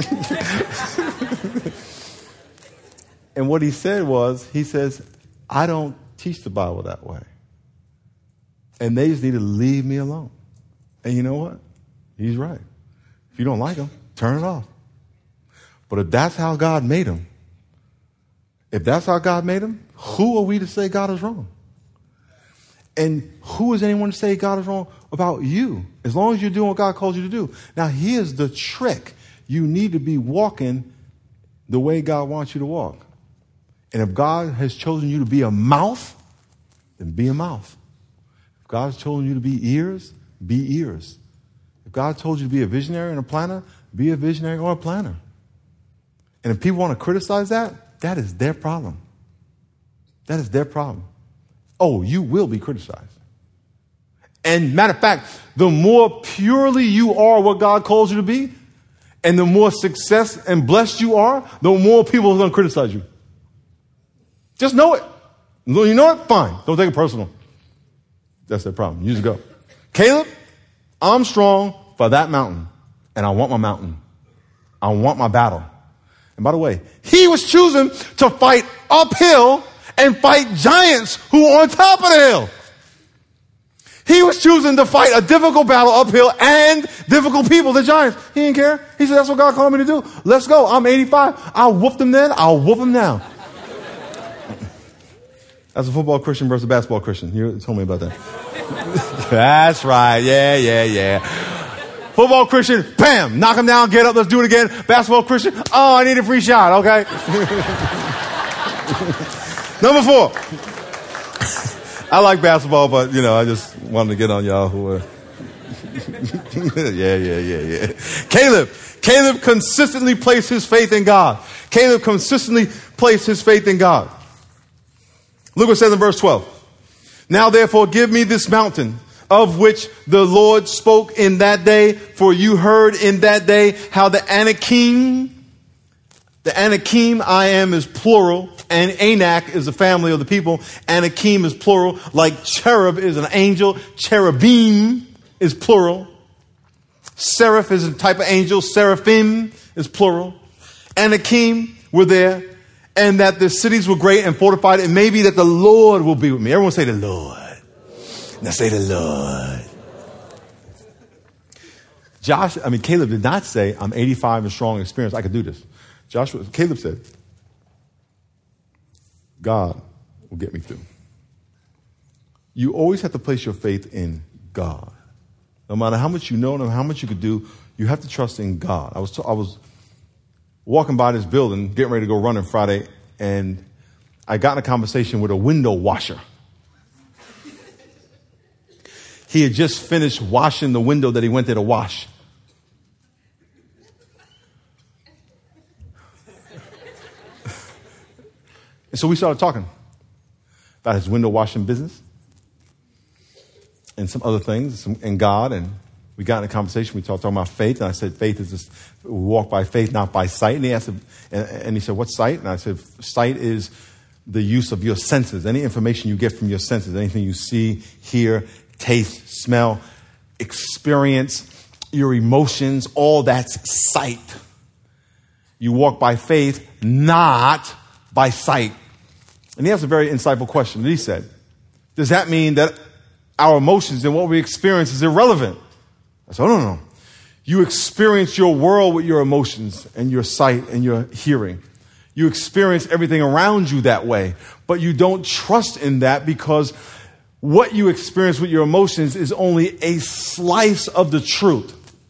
to. And what he said was, he says, I don't teach the Bible that way. And they just need to leave me alone. And you know what? He's right. If you don't like him, turn it off. But if that's how God made him, if that's how God made him, who are we to say God is wrong? And who is anyone to say God is wrong about you? As long as you're doing what God calls you to do. Now, here's the trick. You need to be walking the way God wants you to walk. And if God has chosen you to be a mouth, then be a mouth. If God has chosen you to be ears, be ears. If God told you to be a visionary and a planner, be a visionary or a planner. And if people want to criticize that, that is their problem. That is their problem. Oh, you will be criticized. And matter of fact, the more purely you are what God calls you to be, and the more success and blessed you are, the more people are going to criticize you. Just know it. You know it? Fine. Don't take it personal. That's their problem. You just go. Caleb, I'm strong for that mountain. And I want my mountain. I want my battle. And by the way, he was choosing to fight uphill and fight giants who are on top of the hill. He was choosing to fight a difficult battle uphill and difficult people, the giants. He didn't care. He said, that's what God called me to do. Let's go. I'm eighty-five. I'll whoop them then. I'll whoop them now. That's a football Christian versus a basketball Christian. You told me about that. That's right. Yeah, yeah, yeah. Football Christian, bam, knock him down, get up, let's do it again. Basketball Christian, oh, I need a free shot, okay? Number four. I like basketball, but, you know, I just wanted to get on y'all who are... yeah, yeah, yeah, yeah. Caleb. Caleb consistently placed his faith in God. Caleb consistently placed his faith in God. Look what it says in verse twelve. Now, therefore, give me this mountain, of which the Lord spoke in that day. For you heard in that day how the Anakim, the Anakim, I am is plural, and Anak is the family of the people. Anakim is plural, like cherub is an angel. Cherubim is plural. Seraph is a type of angel. Seraphim is plural. Anakim were there, and that the cities were great and fortified, and maybe that the Lord will be with me. Everyone say the Lord. Now say the Lord. Josh, I mean, Caleb did not say, I'm eighty-five and strong and experienced. I could do this. Joshua, Caleb said, God will get me through. You always have to place your faith in God. No matter how much you know, no matter how much you could do, you have to trust in God. I was t- I was walking by this building, getting ready to go running Friday, and I got in a conversation with a window washer. He had just finished washing the window that he went there to wash. And so we started talking about his window washing business and some other things, some, and God. And we got in a conversation. We talked, talking about faith. And I said, faith is just, we walk by faith, not by sight. And he asked, and, and he said, what's sight? And I said, sight is the use of your senses. Any information you get from your senses, anything you see, hear, taste, smell, experience, your emotions, all that's sight. You walk by faith, not by sight. And he asked a very insightful question. And he said, does that mean that our emotions and what we experience is irrelevant? I said, oh, no, no. You experience your world with your emotions and your sight and your hearing. You experience everything around you that way, but you don't trust in that because what you experience with your emotions is only a slice of the truth.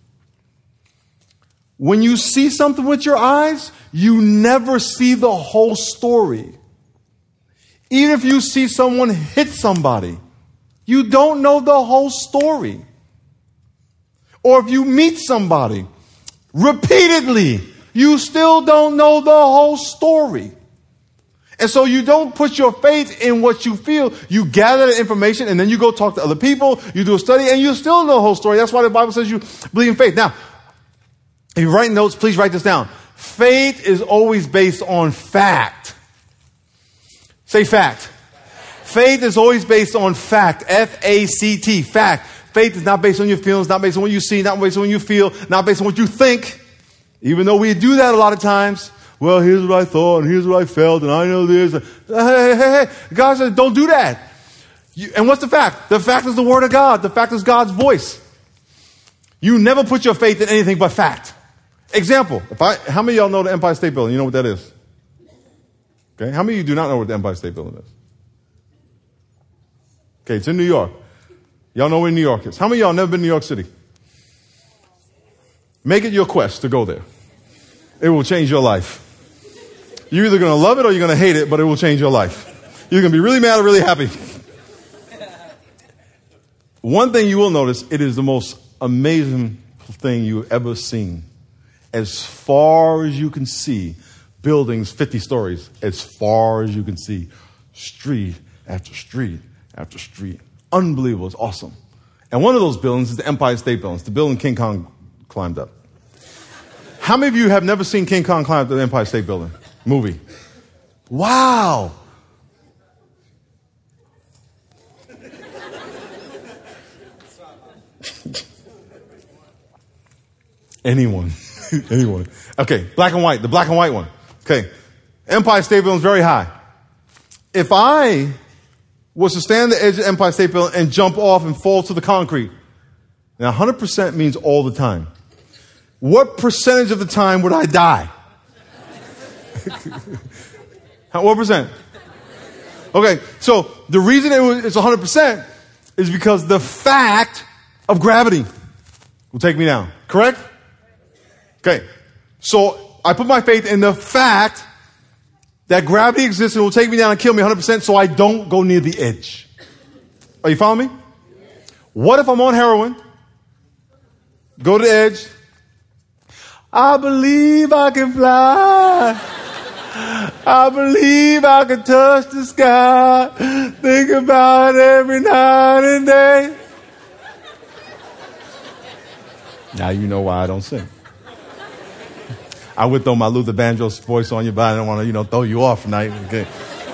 When you see something with your eyes, you never see the whole story. Even if you see someone hit somebody, you don't know the whole story. Or if you meet somebody repeatedly, you still don't know the whole story. And so you don't put your faith in what you feel. You gather the information and then you go talk to other people. You do a study and you still know the whole story. That's why the Bible says you believe in faith. Now, if you write notes, please write this down. Faith is always based on fact. Say fact. Faith is always based on fact. F A C T. Fact. Faith is not based on your feelings, not based on what you see, not based on what you feel, not based on what you think. Even though we do that a lot of times. Well, here's what I thought, and here's what I felt, and I know this. Hey, hey, hey. God says, don't do that. You, and what's the fact? The fact is the word of God. The fact is God's voice. You never put your faith in anything but fact. Example. If I, how many of y'all know the Empire State Building? You know what that is? Okay. How many of you do not know what the Empire State Building is? Okay, it's in New York. Y'all know where New York is. How many of y'all never been to New York City? Make it your quest to go there. It will change your life. You're either going to love it or you're going to hate it, but it will change your life. You're going to be really mad or really happy. One thing you will notice, it is the most amazing thing you've ever seen. As far as you can see, buildings fifty stories, as far as you can see, street after street after street. Unbelievable. It's awesome. And one of those buildings is the Empire State Building. It's the building King Kong climbed up. How many of you have never seen King Kong climb up the Empire State Building? Movie. Wow. Anyone. Anyone. Okay, black and white. The black and white one. Okay. Empire State Building is very high. If I was to stand at the edge of the Empire State Building and jump off and fall to the concrete, now one hundred percent means all the time. What percentage of the time would I die? What percent? Okay, so the reason it was, it's one hundred percent is because the fact of gravity will take me down. Correct? Okay, so I put my faith in the fact that gravity exists and will take me down and kill me one hundred percent, so I don't go near the edge. Are you following me? What if I'm on heroin, go to the edge, I believe I can fly, I believe I can touch the sky, think about it every night and day. Now you know why I don't sing. I would throw my Luther Vandross voice on you, but I don't want to, you know, throw you off tonight. Okay.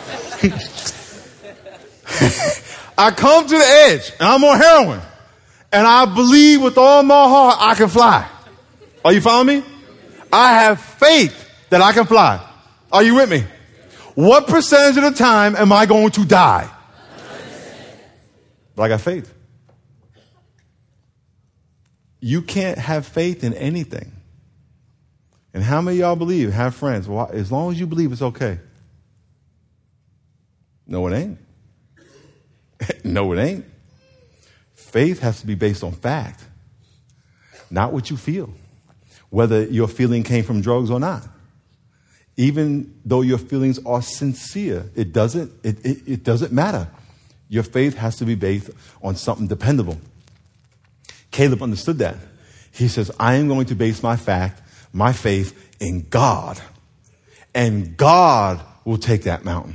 I come to the edge, and I'm on heroin, and I believe with all my heart I can fly. Are you following me? I have faith that I can fly. Are you with me? What percentage of the time am I going to die? But I got faith. You can't have faith in anything. And how many of y'all believe, have friends? Well, as long as you believe, it's okay. No, it ain't. No, it ain't. Faith has to be based on fact, not what you feel, whether your feeling came from drugs or not. Even though your feelings are sincere, it doesn't, it, it, it doesn't matter. Your faith has to be based on something dependable. Caleb understood that. He says, I am going to base my fact, my faith in God. And God will take that mountain.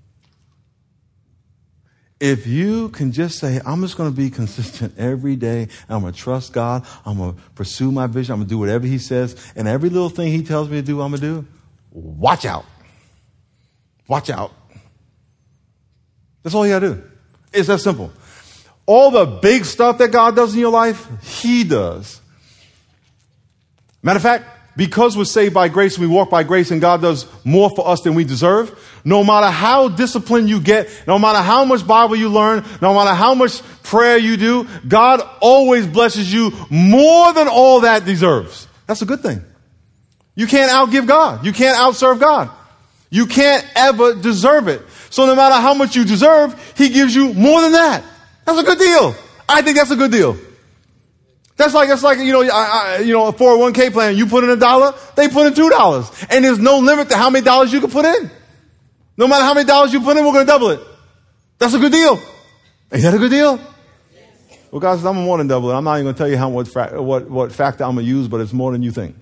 If you can just say, I'm just going to be consistent every day, and I'm going to trust God, I'm going to pursue my vision, I'm going to do whatever he says, and every little thing he tells me to do, I'm going to do, watch out. Watch out. That's all you got to do. It's that simple. All the big stuff that God does in your life, he does. Matter of fact, because we're saved by grace and we walk by grace and God does more for us than we deserve, no matter how disciplined you get, no matter how much Bible you learn, no matter how much prayer you do, God always blesses you more than all that deserves. That's a good thing. You can't outgive God. You can't outserve God. You can't ever deserve it. So no matter how much you deserve, he gives you more than that. That's a good deal. I think that's a good deal. That's like, that's like, you know, I, I, you know, a four oh one k plan. You put in a dollar, they put in two dollars. And there's no limit to how many dollars you can put in. No matter how many dollars you put in, we're going to double it. That's a good deal. Ain't that a good deal? Well, guys, I'm more than double it. I'm not even going to tell you how what, fra- what, what factor I'm going to use, but it's more than you think.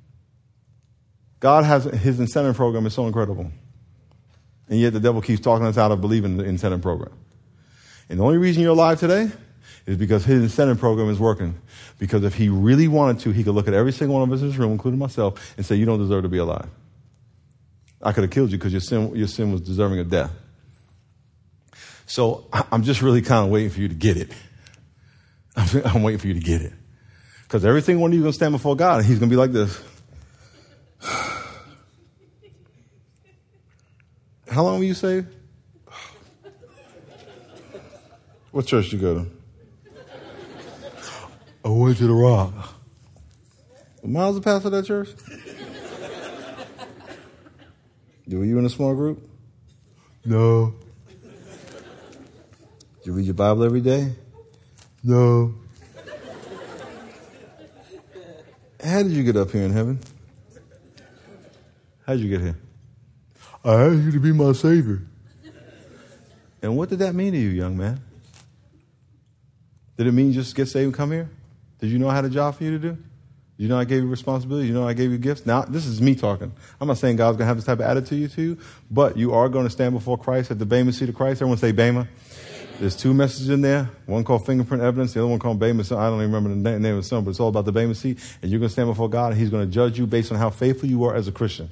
God has, his incentive program is so incredible. And yet the devil keeps talking us out of believing the incentive program. And the only reason you're alive today is because his incentive program is working. Because if he really wanted to, he could look at every single one of us in this room, including myself, and say, you don't deserve to be alive. I could have killed you because your sin, your sin was deserving of death. So I'm just really kind of waiting for you to get it. I'm, I'm waiting for you to get it. Because every single one of you is going to stand before God, and he's going to be like this. How long were you saved? What church did you go to? I went to the Rock. Miles the pastor of that church? Were you in a small group? No. Did you read your Bible every day? No. How did you get up here in heaven? How did you get here? I asked you to be my Savior. And what did that mean to you, young man? Did it mean just get saved and come here? Did you know I had a job for you to do? Did you know I gave you responsibility? You know I gave you gifts? Now, this is me talking. I'm not saying God's going to have this type of attitude to you, but you are going to stand before Christ at the Bema seat of Christ. Everyone say Bema. There's two messages in there. One called fingerprint evidence. The other one called Bema. I don't even remember the name of the song, but it's all about the Bema seat. And you're going to stand before God, and he's going to judge you based on how faithful you are as a Christian.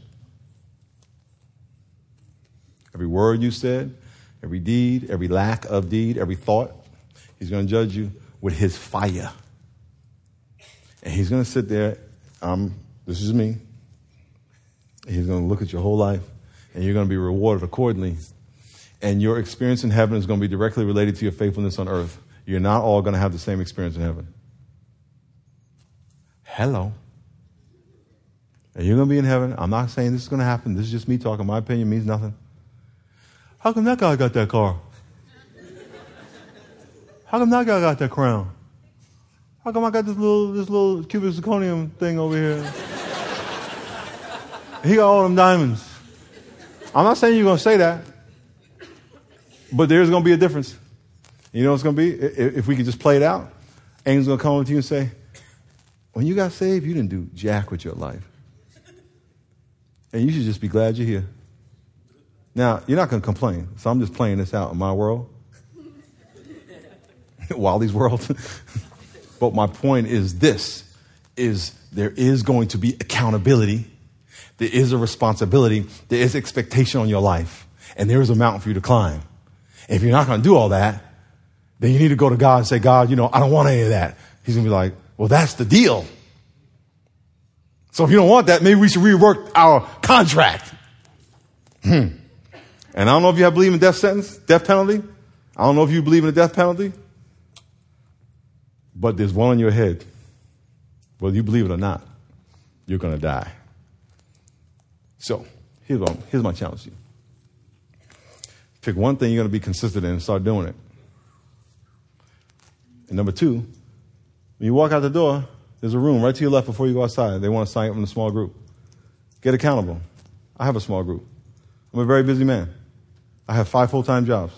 Every word you said, every deed, every lack of deed, every thought, he's going to judge you with his fire. And he's going to sit there, um, this is me. He's going to look at your whole life, and you're going to be rewarded accordingly. And your experience in heaven is going to be directly related to your faithfulness on earth. You're not all going to have the same experience in heaven. Hello. And you're going to be in heaven. I'm not saying this is going to happen. This is just me talking. My opinion means nothing. How come that guy got that car? How come that guy got that crown? How come I got this little this little cubic zirconium thing over here? He got all them diamonds. I'm not saying you're going to say that, but there's going to be a difference. You know what's going to be? If we could just play it out, angel's going to come up to you and say, when you got saved, you didn't do jack with your life. And you should just be glad you're here. Now, you're not going to complain, so I'm just playing this out in my world. Wally's world. But my point is this. is there is going to be accountability. There is a responsibility. There is expectation on your life. And there is a mountain for you to climb. And if you're not going to do all that, then you need to go to God and say, God, you know, I don't want any of that. He's going to be like, well, that's the deal. So if you don't want that, maybe we should rework our contract. Hmm. And I don't know if you have believe in death sentence, death penalty. I don't know if you believe in the death penalty. But there's one in your head. Whether you believe it or not, you're going to die. So here's, what, here's my challenge to you. Pick one thing you're going to be consistent in and start doing it. And number two, when you walk out the door, there's a room right to your left before you go outside. They want to sign you up in a small group. Get accountable. I have a small group. I'm a very busy man. I have five full-time jobs.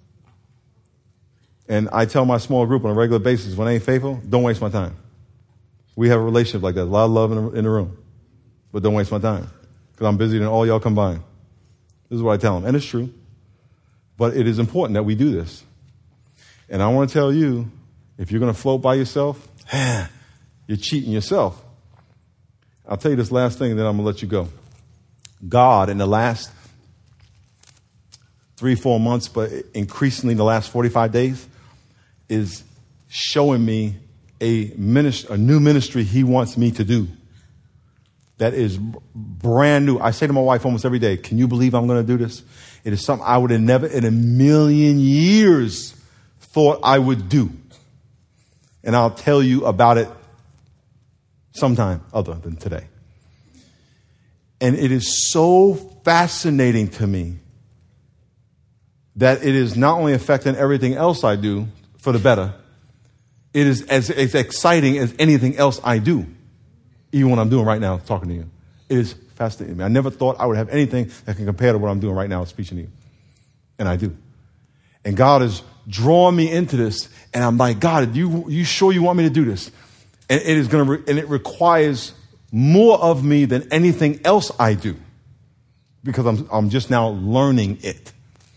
And I tell my small group on a regular basis, when they ain't faithful, don't waste my time. We have a relationship like that. A lot of love in the, in the room. But don't waste my time. Because I'm busier than all y'all combined. This is what I tell them. And it's true. But it is important that we do this. And I want to tell you, if you're going to float by yourself, you're cheating yourself. I'll tell you this last thing, and then I'm going to let you go. God, in the last three, four months, but increasingly in the last forty-five days, is showing me a, ministry, a new ministry he wants me to do that is brand new. I say to my wife almost every day, can you believe I'm going to do this? It is something I would have never in a million years thought I would do. And I'll tell you about it sometime other than today. And it is so fascinating to me that it is not only affecting everything else I do for the better, it is as, as exciting as anything else I do, even what I'm doing right now, talking to you. It is fascinating. I never thought I would have anything that can compare to what I'm doing right now, speaking to you. And I do. And God is drawing me into this, and I'm like, God, you you sure you want me to do this? And it is going to, re- and it requires more of me than anything else I do, because I'm I'm just now learning it.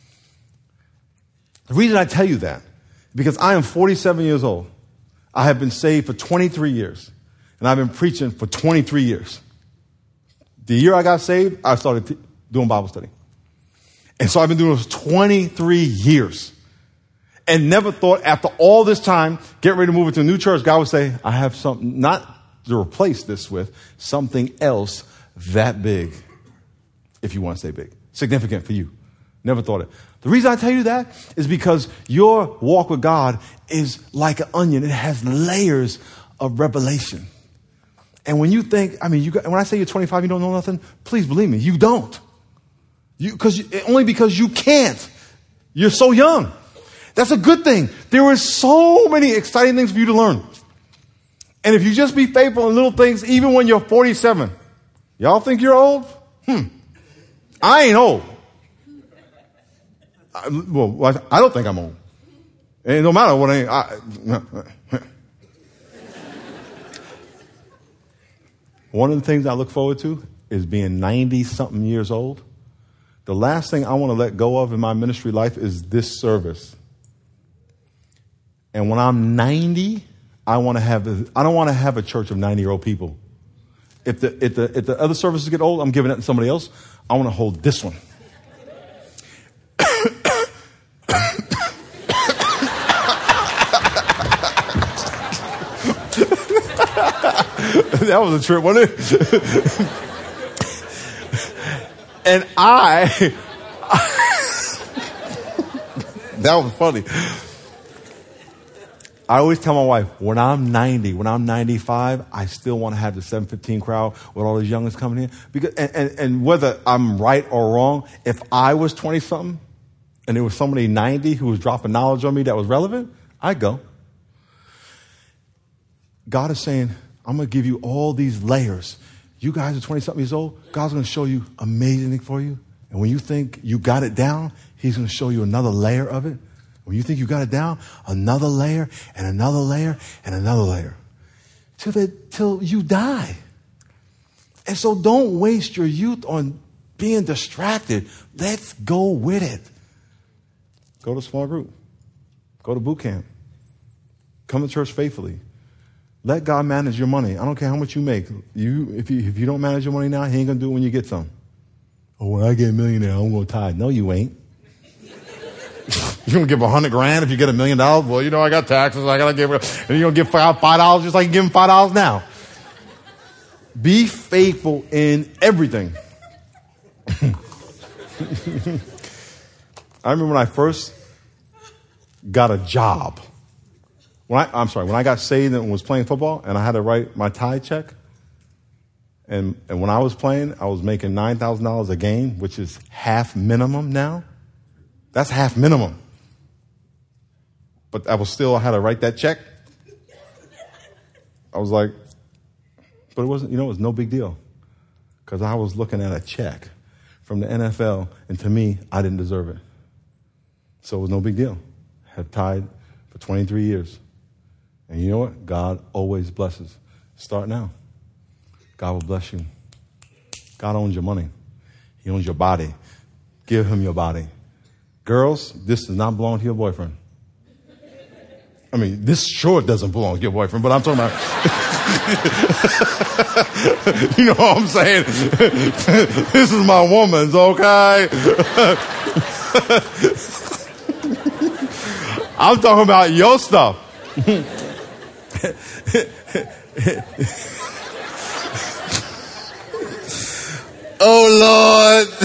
The reason I tell you that, because I am forty-seven years old. I have been saved for twenty-three years, and I've been preaching for twenty-three years. The year I got saved, I started t- doing Bible study. And so I've been doing this twenty-three years. And never thought after all this time, get ready to move into a new church, God would say, I have something, not to replace this with, something else that big, if you want to say big, significant for you. Never thought it. The reason I tell you that is because your walk with God is like an onion. It has layers of revelation. And when you think, I mean, you got, when I say you're twenty-five, you don't know nothing, please believe me, you don't. You, cause, only because you can't. You're so young. That's a good thing. There are so many exciting things for you to learn. And if you just be faithful in little things, even when you're forty-seven, y'all think you're old? Hmm. I ain't old. I, well, I don't think I'm old. It don't matter what I ain't. I, One of the things I look forward to is being ninety-something years old. The last thing I want to let go of in my ministry life is this service. And when I'm ninety, I want to have. I don't want to have a church of ninety-year-old people. If the if the if the other services get old, I'm giving it to somebody else. I want to hold this one. That was a trip, wasn't it? And I, that was funny. I always tell my wife, when I'm ninety, when I'm ninety-five, I still want to have the seven fifteen crowd with all those youngins coming in. Because, and, and, and whether I'm right or wrong, if I was twenty-something and there was somebody ninety who was dropping knowledge on me that was relevant, I'd go. God is saying, I'm going to give you all these layers. You guys are twenty-something years old. God's going to show you amazing thing for you. And when you think you got it down, he's going to show you another layer of it. When you think you got it down, another layer and another layer and another layer. Till, the, till you die. And so don't waste your youth on being distracted. Let's go with it. Go to small group. Go to boot camp. Come to church faithfully. Let God manage your money. I don't care how much you make. You, if you, if you don't manage your money now, he ain't going to do it when you get some. Oh, when I get a millionaire, I'm going to tithe. No, you ain't. You're going to give a hundred grand if you get a million dollars? Well, you know, I got taxes. I got to give, and you're going to give five, five dollars just like you give him five dollars now. Be faithful in everything. I remember when I first got a job. When I, I'm sorry, when I got saved and was playing football and I had to write my tithe check, and, and when I was playing, I was making nine thousand dollars a game, which is half minimum now. That's half minimum. But I was still, I had to write that check. I was like, but it wasn't, you know, it was no big deal. Because I was looking at a check from the N F L, and to me, I didn't deserve it. So it was no big deal. I had tithed for twenty-three years. And you know what? God always blesses. Start now. God will bless you. God owns your money. He owns your body. Give him your body. Girls, this does not belong to your boyfriend. I mean, this sure doesn't belong to your boyfriend, but I'm talking about... You know what I'm saying? This is my woman's, okay? I'm talking about your stuff. Oh, Lord.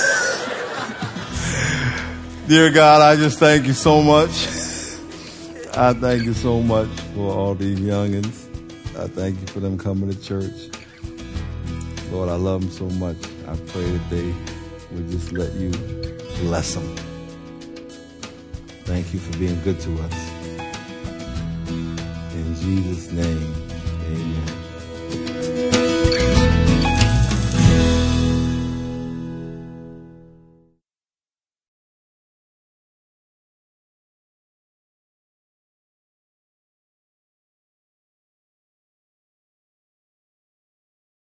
Dear God, I just thank you so much. I thank you so much for all these youngins. I thank you for them coming to church. Lord, I love them so much. I pray that they would just let you bless them. Thank you for being good to us. In Jesus' name, amen.